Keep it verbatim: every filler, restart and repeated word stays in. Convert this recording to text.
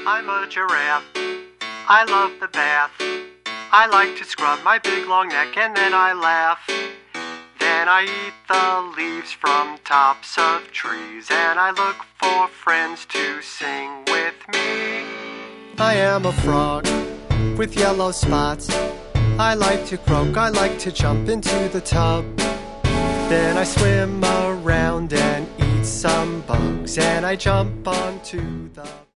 I'm a giraffe. I love the bath. I like to scrub my big long neck and then I laugh. Then I eat the leaves from tops of trees and I look for friends to sing with me. I am a frog with yellow spots. I like to croak, I like to jump into the tub. Then I swim around and eat some bugs and I jump onto the